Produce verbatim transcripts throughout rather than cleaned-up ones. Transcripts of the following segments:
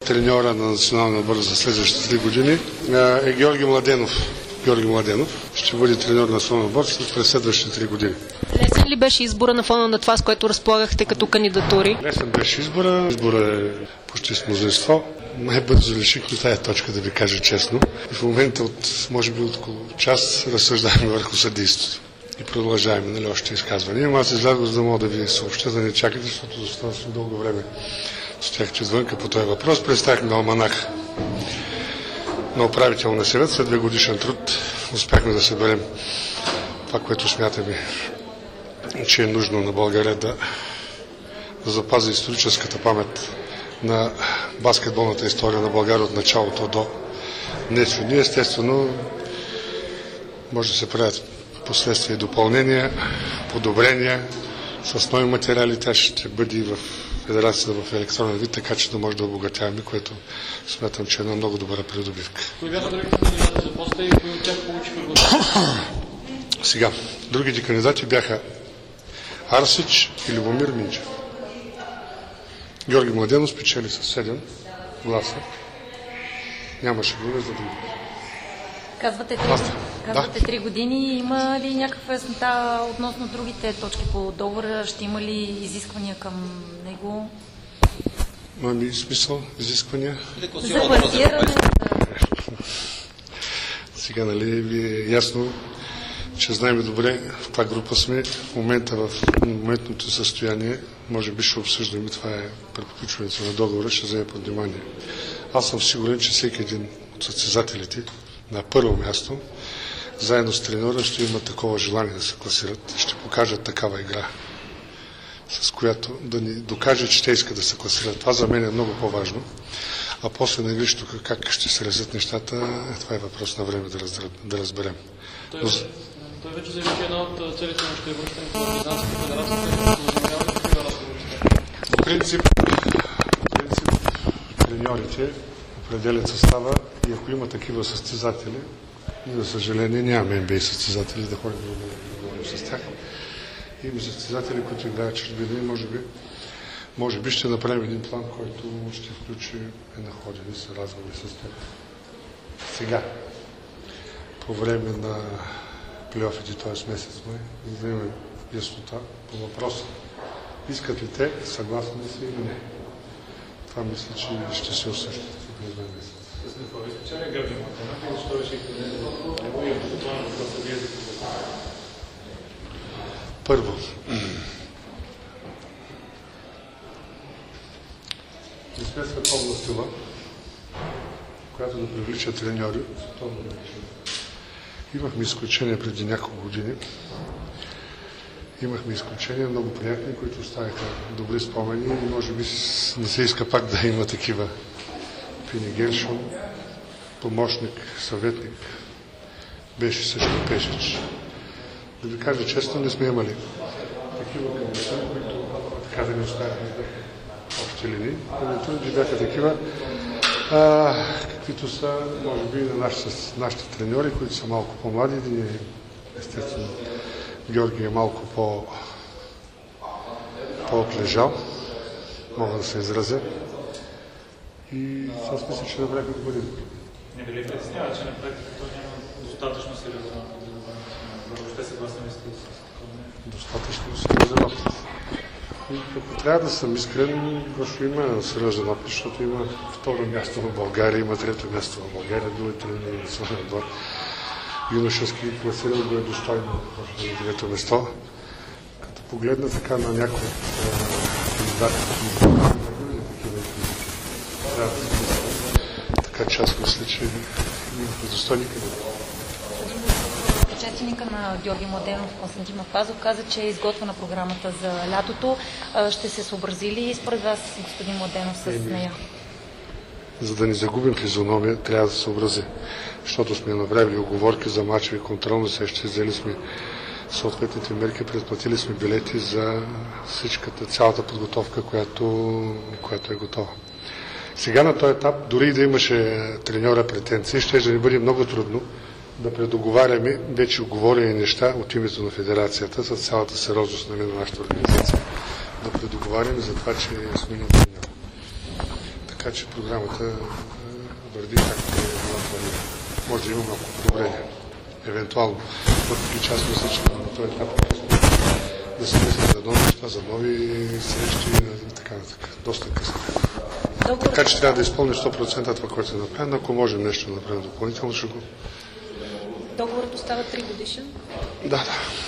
треньора на националния отбор за следващите три години е Георги Младенов. Георги Младенов ще бъде треньор на националния отбор през следващите три години. Лесен ли беше избора на фона на това, с което разполагахте като кандидатури? Лесен беше избора. Избора е почти с мнозинство. Най-бързо решихме тая точка, да ви кажа честно. И в момента, от, може би около час, разсъждаваме върху съдейството. И продължаваме, нали, още изказвания. Аз излязох, за да мога да ви съобща, да не чакате, защото достатъчно дълго време стоях отвънка по този въпрос. Представихме алманах на управителния съвет. След две годишен труд успяхме да съберем това, което смятаме, че е нужно на България да, да запази историческата памет на баскетболната история на България от началото до днес. Ние, естествено, може да се правят последствия допълнения, подобрения с нови материали. Тя ще бъде в федерацията в електронен вид, така че да може да обогатяваме, което смятам, че е една много добра придобивка. Кои бяха другите кандидати за поста и кои от тях получиха гласа? Сега, другите кандидати бяха Арсич и Любомир Минчев. Георги Младенов спечели с седем гласа. Нямаше друга за други. Казвате три да. години. Има ли някаква яснота относно другите точки по договора? Ще има ли изисквания към него? Ами смисъл, изисквания? За класиране. Сега, нали, ви е ясно, че знаем добре в каква група сме. В момента, в моментното състояние, може би ще обсъждаме, това е приключването на договора, ще вземе под внимание. Аз съм сигурен, че всеки един от състезателите на първо място, заедно с треньора, ще има такова желание да се класират, ще покажат такава игра, с която да ни докаже, че те искат да се класират. Това за мен е много по-важно. А после на игрището как ще се резят нещата, това е въпрос на време да, раз, да разберем. Той, Но... той вече заяви, че една от целите на ще е връщане към Партизанската федерация, по принцип, по принцип, треньорите определят състава и ако има такива състезатели, за съжаление нямаме Н Б А състезатели да ходим да говорим с тях. Има състезатели, които играят чужбина и може би, може би ще направим един план, който ще включи една ходене с разговори с тях. Сега, по време на плейофите, т.е. месец май, за да имаме яснота по въпроса. Искат ли те, съгласни ли са или не? Това мисля, че ще се осъществи през два месеца. Първо, не сме световна сила, която да привлича треньори от световно ниво. Имахме изключения преди няколко години. Имахме изключения, много приятни, които оставиха добри спомени и може би не се иска пак да има такива. Пини Геншон, помощник, съветник, беше също Пешич. Да ви кажа честно, не сме имали такива кандидатури, които така да ни оставихме да общи линии. Кандидатурите бяха такива, а, каквито са, може би, на нашите, нашите треньори, които са малко по-млади. Един е, естествено, Георги е малко по, по-отлежал, мога да се изразя. И аз мисля, че направихме добри. Не би ли притеснява, че на практика то няма достатъчно сериозен опит за добавяне? Въобще съгласен ли сте с такова? Достатъчно сериозен опит. И ако трябва да съм искрен, Гошо има сериозен опит, защото има второ място в България, има трето място в България, бил е тренер на националния отбор. Юношески класирал го е достойно в девето место. Като погледна така на някои кандидати, така че аз мисля, че имахме достойни кандидати. Предшественика на Георги Младенов, Константин Мафазов, каза, че е изготвена програмата за лятото. Ще се съобрази ли според вас, господин Младенов, с нея? За да не загубим физиономия, трябва да се съобрази. Защото сме направили оговорки за мачови контролни срещи, взели сме съответните мерки, предплатили сме билети за всичката, цялата подготовка, която, която е готова. Сега на този етап, дори и да имаше треньора претенции, ще да ни бъде много трудно да предоговаряме вече оговорени неща от името на федерацията с цялата сериозност на нашата организация. Да предоговаряме за това, че сме на треньора. така че програмата върви както е била планирана. Може да има малко подобрение. Евентуално. Въпреки че аз мисля, че на този етап да се мисли за нови неща, за нови срещи и така нататък. Доста късно. Така че трябва да изпълни сто процента това, което е направено. Ако можем нещо да направим допълнително, ще го... Договорът остава три годишен? Да, да.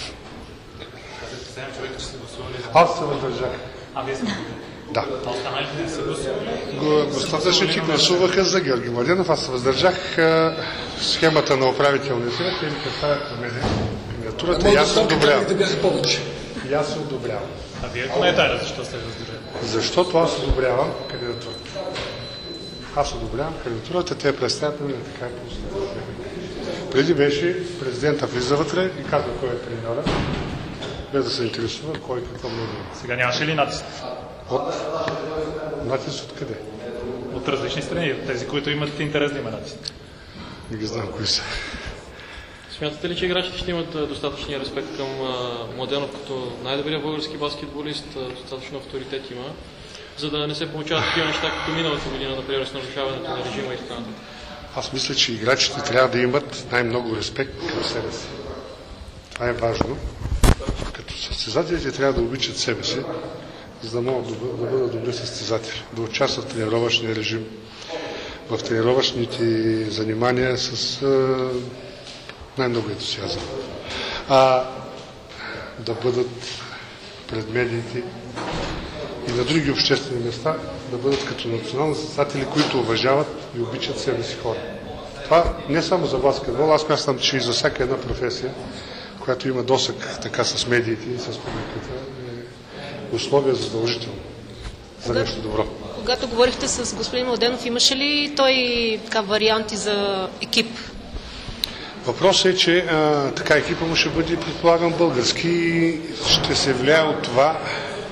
Седем човека, че сте гласували за... Аз се въздържах. А, вие сте Да. А останалите не са гласували? Достатъчно гласуваха за Георги Младенов. Аз се въздържах. Схемата на управителния съвет и ми представят на мен кандидатурата и аз се одобрявам. И аз се одобрявам. А вие коментаря, защо сте въздържали? Защото аз одобрявам кандидатурата. Аз одобрявам кандидатурата, те представят на мен така е просто. Преди беше президента влиза вътре и казва кой е треньора, без да се интересува кой какво мнение. Сега нямаше ли натиск? От натиск от къде? От различни страни, от тези, които имат интерес да има натиск. Не ги знам кои са. Смятате ли, че играчите ще имат достатъчния респект към Младенов като най-добрия български баскетболист, достатъчно авторитет има, за да не се получават такива неща като миналата година, например, с нарушаването на режима и така нататък? Аз мисля, че играчите трябва да имат най-много респект към себе си. Това е важно. Като състезателите трябва да обичат себе си, за да могат да бъдат добри състезатели, да участват в тренировъчния режим, в тренировъчните занимания с най-много ентусиазъм. А да бъдат пред медиите и на други обществени места, да бъдат като национални състезатели, които уважават и обичат себе си хора. Това не само за баскетбол, аз мятам, че и за всяка една професия, която има досък така с медиите и с публиката, е условие задължително за нещо добро. Когато говорихте с господин Младенов, имаше ли той така варианти за екип? Въпросът е, че а, така екипа му ще бъде, предполагам, български и ще се влияе от това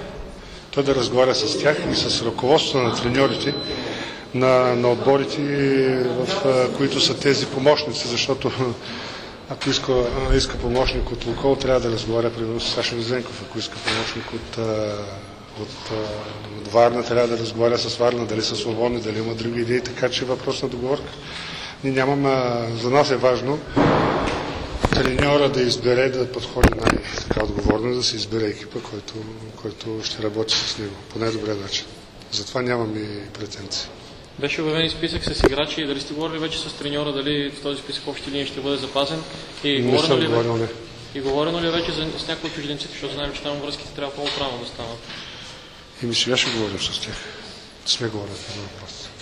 той да разговаря с тях и с ръководството на треньорите, на, на отборите, в а, които са тези помощници, защото ако иска, а, иска помощник от Лукол, трябва да разговаря примерно с Сашо Незенков, ако иска помощник от, а, от, а, от Варна, трябва да разговаря с Варна, дали са свободни, дали има други идеи, така че въпрос на договорка. Ние нямаме, за нас е важно треньора да избере, да подходи най-така отговорно, да се избере екипа, който, който ще работи с него по най-добрия начин. Затова нямаме претенции. Беше обявен и списък с играчи. Дали сте говорили вече с треньора, дали в този списък общи линии ще бъде запазен? И не съм ли, говорил, не. И говорено ли вече за, с някои от чужденците, защото знаем, че там връзките трябва по-правилно да станат? И ми сега ще говорим с тях. Сме говорили по въпрос.